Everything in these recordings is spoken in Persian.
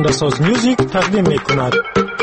oyandasоz Music тақдим мекунад.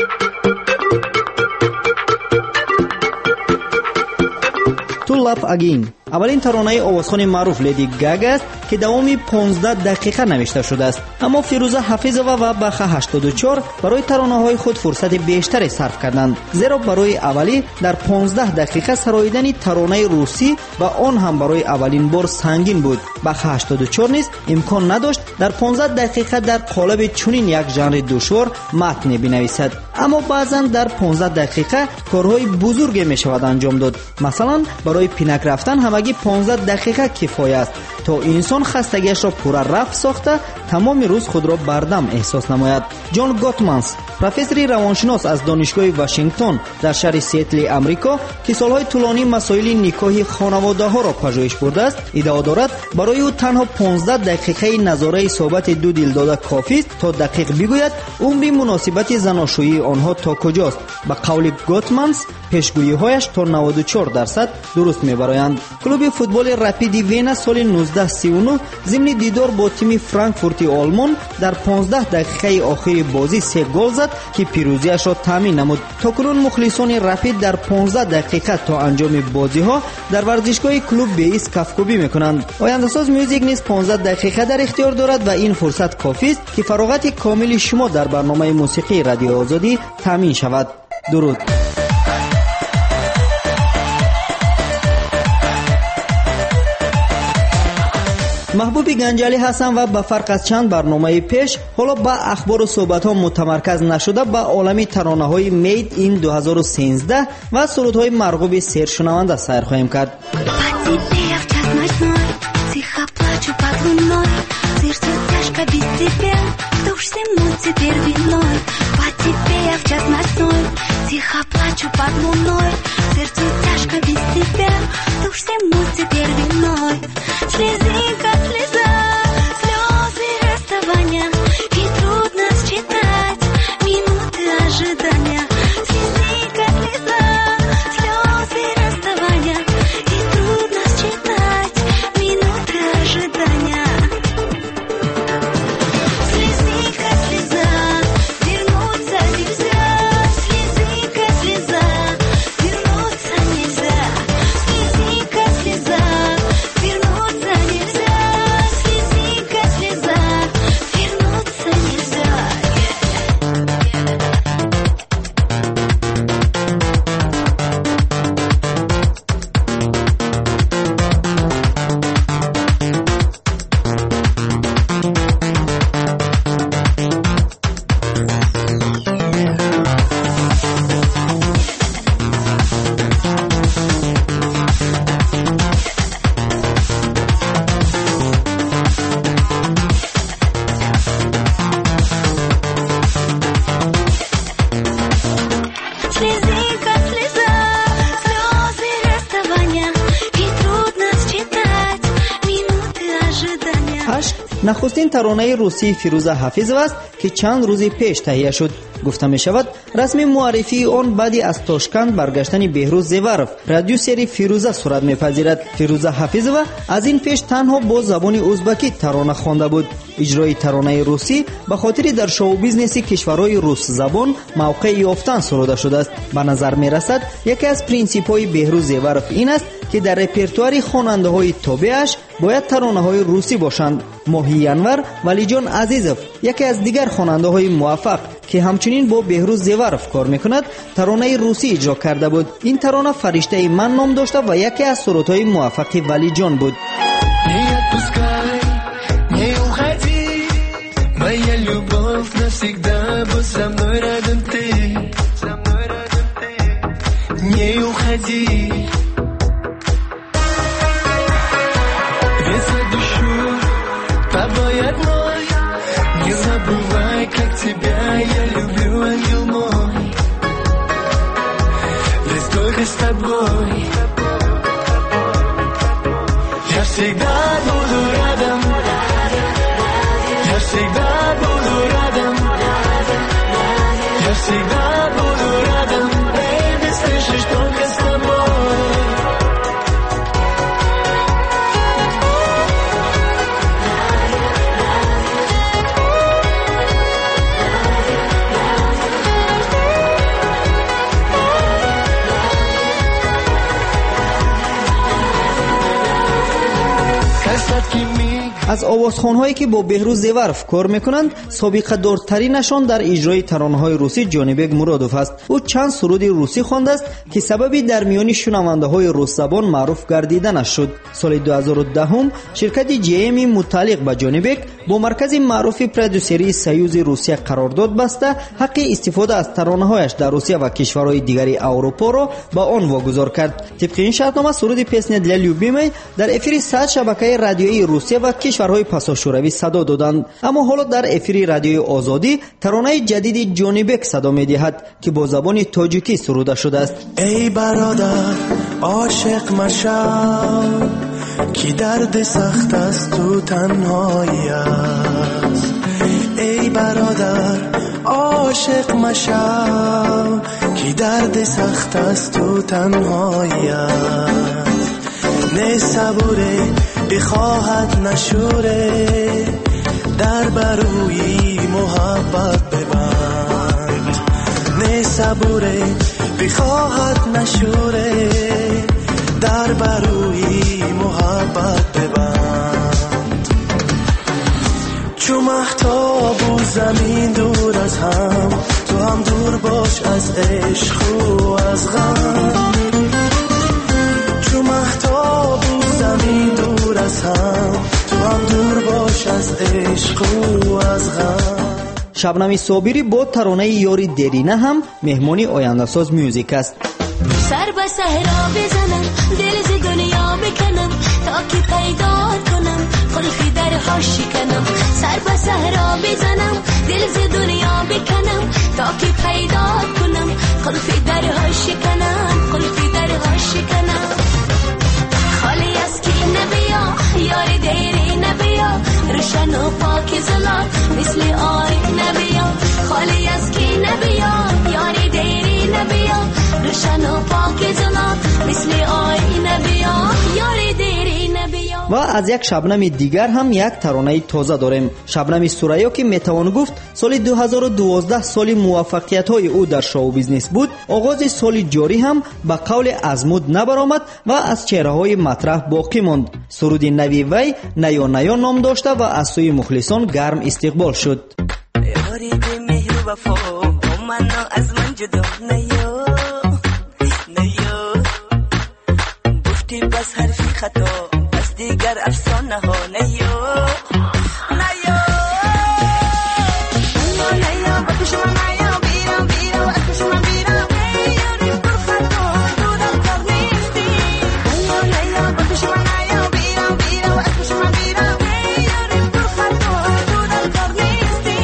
To Love Again اولین ترانه آوازخوان معروف لیدی گاگا است که دوامی 15 دقیقه نوشته شده است. اما فیروزه حفیظова و بخ 84 برای ترانه‌های خود فرصت بیشتری صرف کردند، زیرا برای اولی در 15 دقیقه سراییدن ترانه روسی و آن هم برای اولین بار سنگین بود. بخ 84 نیز امکان نداشت در 15 دقیقه در قالب چنین یک ژانر دشوار متن بنویسد. اما بعضا در 15 دقیقه کارهای بزرگی میشود انجام داد. مثلا برای پینک رفتن همگی 15 دقیقه کفایه است تا انسان خستگیش را پورا رفع ساخته تمام روز خود را بردم احساس نماید. جان گاتمانس، پروفسوری روانشناس از دانشگاه واشنگتن در شهر سیاتل آمریکا که سالهای طولانی مسائل نکاحی خانواده‌ها را پژوهش برده است، ادعا دارد برای او تنها 15 دقیقه نظاره صحبت دو دل داده کافی است تا دقیق بگوید عمر مناسبت زناشویی آنها تا کجاست. به قول گاتمانس پیشگویی‌هایش تا 94% درست می‌برایند. کلوب فوتبال رپید وینا سال 1939 ضمن دیدار با تیم فرانکفورت آلمان در 15 دقیقه آخر بازی 3 گل زد که پیروزیش را تضمین نمود. تاکنون مخلصان رپید در 15 دقیقه تا انجام بازی‌ها در ورزشگاه کلوب بیس کفکوبی می‌کنند. آینده‌ساز میوزیک نیز 15 دقیقه در اختیار دارد و این فرصت کافی است که فراغت کامل شما در برنامه موسیقی رادیو آزادی تضمین شود. درود. محبوب گنجالی هستم و به فرق از چند برنامه پیش حالا با اخبار و صحبت ها متمرکز نشده با عالمی ترانه های مید این 2013 و سرودهای مرغوب سرشنونده سیر خواهیم کرد. Тихо плачу под луной, сердцу тяжко без тебя, душ всему теперь виной. Слезы, как слеза, слезы расставания, и трудно считать минуты ожидания. Слезы, как слеза, слезы расставания, и трудно считать минуты ожидания. Слезы, как слеза, вернуться нельзя. نخستین ترانه روسی فیروزه حفیظova است که چند روز پیش تهیه شد. گفته می شود رسمی معرفی آن بعدی از تاشکند برگشتن بهروز زیورف پرودیوسر فیروزه صورت می‌پذیرد. فیروزه حفیظova از این پیش تنها با زبان ازبکی ترانه خوانده بود. اجرای ترانه روسی به خاطر در شو بیزنس کشورهای روس زبان موقع یافتن سروده شده است. به نظر می رسد یکی از پرینسیپ‌های بهروز زیورف این است که در رپرتوار خواننده‌های تابعش باید ترانه‌های روسی باشند. ماهی انور ولیجان عزیزов یکی از دیگر خواننده‌های موفق که همچنین با بهروز زیورف کار می‌کند ترانه روسی اجرا کرده بود. این ترانه فرشته من نام داشته و یکی از سرودهای موفق ولیجان بود. Моя любовь навсегда будь со мной рядом ты, не уходи, ведь я дышу тобой одной, не забывай, как тебя я люблю, ангел мой, ведь только с тобой я всегда буду рядом. Я всегда буду рядом, я всегда буду рядом, baby, слышишь, только с тобой. از آوازخوان‌هایی که با بهروز زیورف کار میکنند سابقه دارترینشان در اجرای ترانه‌های روسی جانیبک مرادوف است. او چند سرود روسی خوانده است که سببی در میان شنونده‌های روس زبان معروف گردیدنش شد. سال 2010 شرکت GM متعلق به جانیبک با مرکز معروف پرودوسری سیوز روسیه قرارداد بسته حق استفاده از ترانه‌هایش در روسیه و کشورهای دیگری اروپا را به آن واگذار کرد. طبق این شرطنامه سرود پیسنی для любимой در افیر 100 شبکه رادیویی روسیه و کشورهای پاساشوروی صدا دادند. اما حالا در افیر رادیوی آزادی ترانه جدید جانیبک صدا می‌دهد که با زبان تاجیکی سروده شده است. ای برادر عاشق مشو کی درد سخت است تو تنهایی است. ای برادر عاشق مشو کی درد سخت است تو تنهایی است. نه صبوره بخواهد نشوره در بروی محبت ببند. نه صبوره بخواهد نشوره در بروی محبت ببند. چو مهتاب و زمین دور از هم تو هم دور باش از عشق و از غم. چو مهتاب و زمین دور از هم تو هم دور باش از عشق و از غم. شبنم صابری با ترانه یاری درینه هم مهمانی آینده‌ساز میوزیک است. سر به صحرا بزنم دل ز دنیا بکنم تا که پیدا کنم قلفی درها شکنم. سر به صحرا بزنم دل ز دنیا بکنم تا که پیدا کنم قلفی درها شکنم قلفی درها شکنم. خالی از کی نبیا یاری دیری نبیا روشن و پاک زلال مثل آی نبیا. خالی از کی نبیا یاری دیری نبیا روشن و پاک زلال مثل آی نبیا یاری دیری نبیا. و از یک شبنم دیگر هم یک ترانه تازه داریم. شبنم سوریا که میتوان گفت سال 2012 سال موفقیت‌های او در شو بیزنس بود، آغاز سال جاری هم به قول ازمود نبرآمد و از چهره‌های مطرح باقی ماند. سرود نوی وی نیا نیا نام داشته و از سوی مخلصان گرم استقبال شد. یاری به مهر و وفا منو از من جدا نیا نیا گفتی بس حرفی خطا بس دیگر افسانه ها نیا نیا نیا بکش من نیا بیرم بیرم اکش من بیرم یاری پر خطا تو در کار نیستی. نیا بکش من نیا بیرم بیرم اکش من بیرم یاری پر خطا تو در کار نیستی.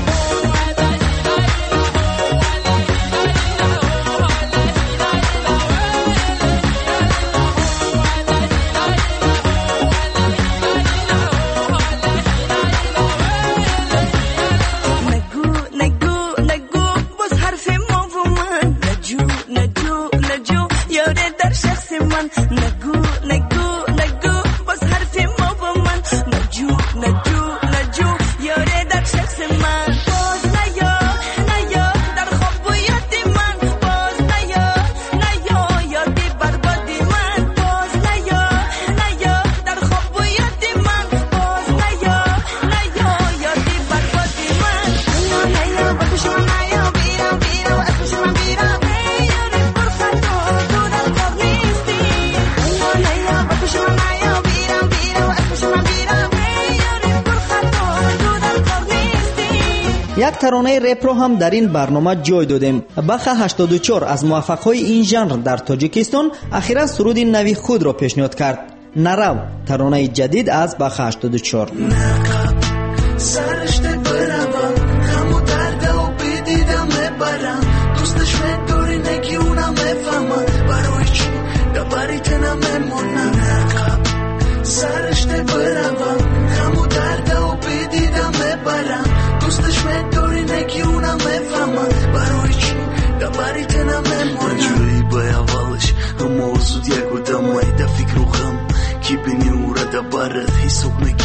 یک ترانه رپ رو هم در این برنامه جای دادیم. بخ 84 از موفقهای این ژانر در تاجیکستان اخیرا سرود نوی خود را پیشنهاد کرد. نرو ترانه جدید از بخ 84. سرشته برم همو درده و بدیدم ببرم دوستش میدوری نگی اونم بفهمم برای چی دبری تنم میمونم. سرشته برم همو درده و بدیدم ببرم دوستش میدوری نگی اونم بفهمم برای چی دبری تنم میمونم. جوری با اولش همو زود یک و دمای دا فکر و غم کی بینی او را دبرد حساب نکنی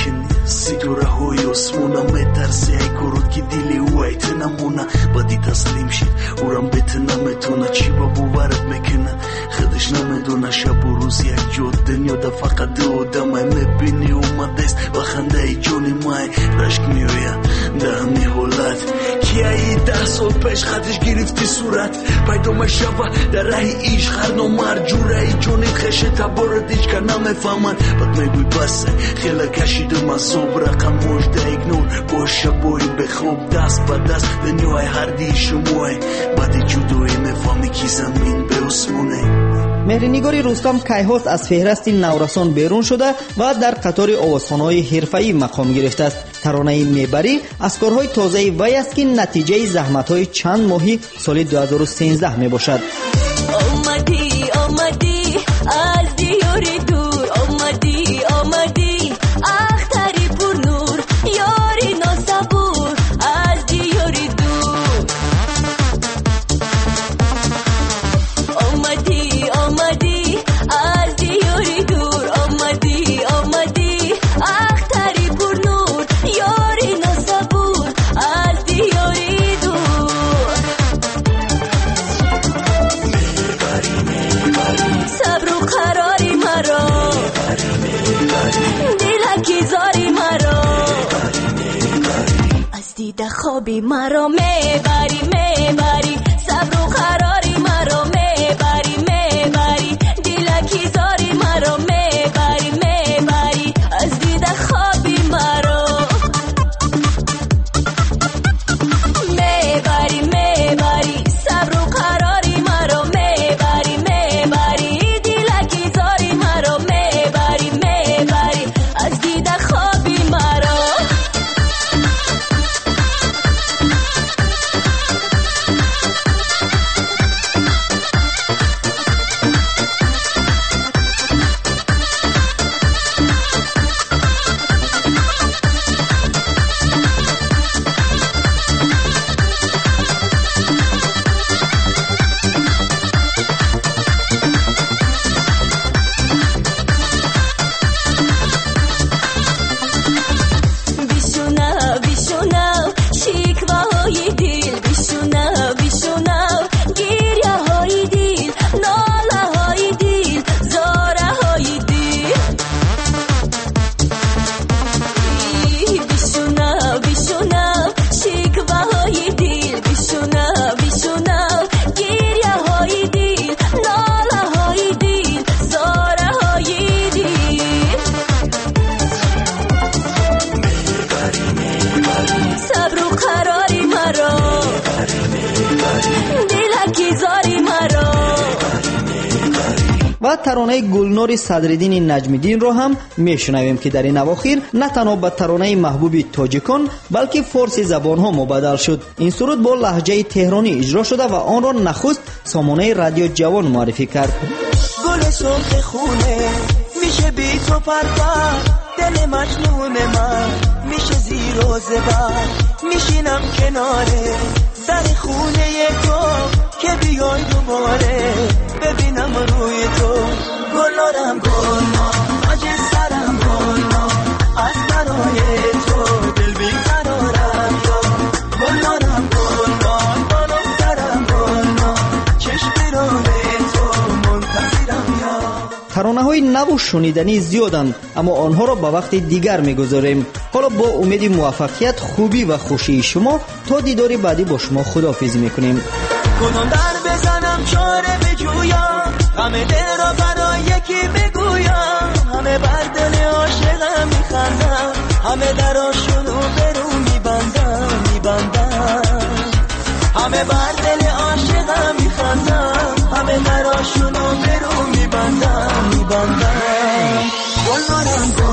سیدوره های اسمونا مترسی ای کرد که دیلی او ایت نمونه بدی تسلیم شید اورم بیت نمیتونه چی با بوارد میکنه خودش نمیدونه شب و روز یک جود دنیا ده فقط دو دمه میبینی اومده است و خنده ای جونی مای رشک میویه ده همی حالت که ای 10 سال پیش خطش گرفتی صورت پیدا مشوه در راه ایش خرنو مرجوره ای جونی خشه تبارد ایش که نمیفهمن بد میگوی بسه خیلی کشیدم از صبح رقم مجده ایگنور باشه بایی به خوب دست با دست دنیای هر دی شموه بدی جدوی میفهمی کی زمین به اسمونه. مهرنگاری رستم کیهاست از فهرست نورسان بیرون شده و در قطار آوازخوان‌های حرفه‌ای مقام گرفته است. ترانه میبری از کارهای تازه وی است که نتیجه زحمت‌های چند ماهی سال 2013 میباشد. آمدی از دیاری دور آمدی اختری پر نور یاری ناصبور از دیاری دور آمدی از دیاری دور آمدی اختری پر نور یاری ناصبور از دیاری دور صبر و قراری مرا دلکی زاری مرا از دیده خوابی مرا میبری صبر و قراری مرا میبری دلکی زاری مرا میبری از دیده خوابی مرا میبری صبر و قراری مرا میبری دلکی زاری مرا میبری از دیده خوابی مرا بیشوناو شکوه های دل بیشوناو گریه های دل ناله های دل زاره های دل بیشوناو شکوه های دل بیشوناو گریه های دل ناله های دل زاره های دل صبر و قراری مرا دلکی زاری مرا. و ترانه گلنار صدرالدین نجمیدین رو هم میشنویم که در این اواخر نه تنها به ترانه محبوب تاجیکان بلکه فارسی زبان ها مبدل شد. این سرود با لهجه تهرانی اجرا شده و آن را نخست سامانه رادیو جوان معرفی کرد. گل سرخ خونه میشه بی تو پرپر دل مجنون من میشه زیر و زبر میشینم کناره در خونه تو که بیای دوباره ببینم روی تو گلارم آج سرم از برای تو دل بیقرارم گلارم بالو سرم چشم روی تو منتظرم ترانه های نو و شنیدنی زیادند اما آنها را به وقت دیگر میگذاریم. حالا با امید موفقیت خوبی و خوشی شما تا دیداری بعدی با شما خداحافظی میکنیم. کدوم در بزنم چاره بجویم همه دل را برای یکی بگویم همه بر دل عاشقم میخندم همه دراشونو برو میبندم همه بر دل عاشقم میخندم همه دراشونو برو میبندم گلنارم